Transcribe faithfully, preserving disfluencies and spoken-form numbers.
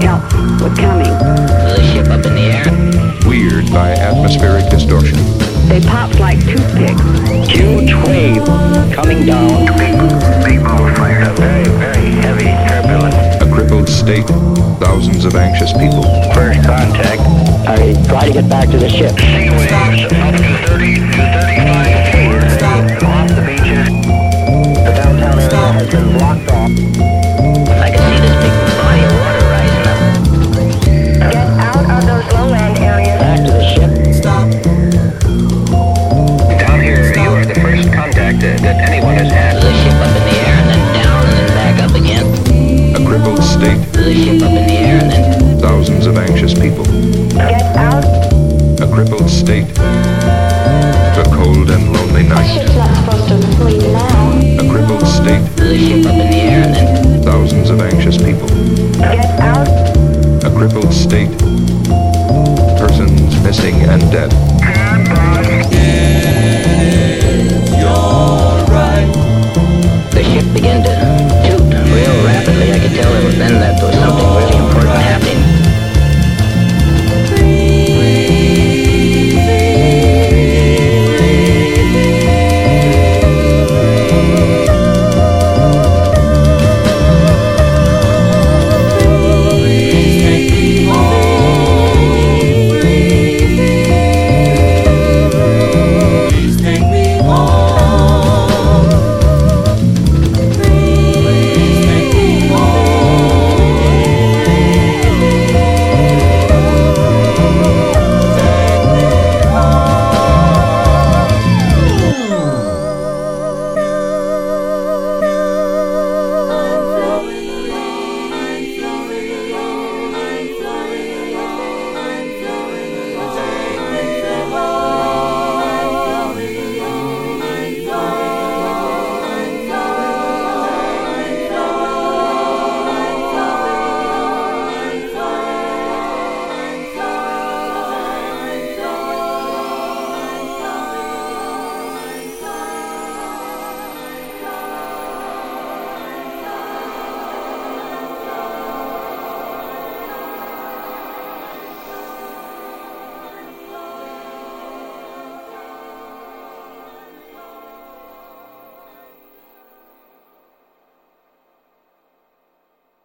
else was coming. The ship up in the air. Weird by atmospheric distortion. They popped like toothpicks. Huge wave coming down. Big, big ball fire. A very, very heavy turbulence. A crippled state, thousands of anxious people. First contact. I try to get back to the ship. Sea waves up to thirty to thirty-five feet. Off the beaches. The downtown area has been blocked off. I can see this big body of water rising up. Get out of those lowland areas. Back to the ship. Down here, you are the first contact that, that anyone has had. The ship up in the air and then down and then back up again. A crippled state, The ship up in the air and then thousands of anxious people. Get out. A crippled state, the cold and lonely The night. ship's not supposed to leave now. A crippled state, the ship up in the air and then thousands of anxious people. Get out. A crippled state,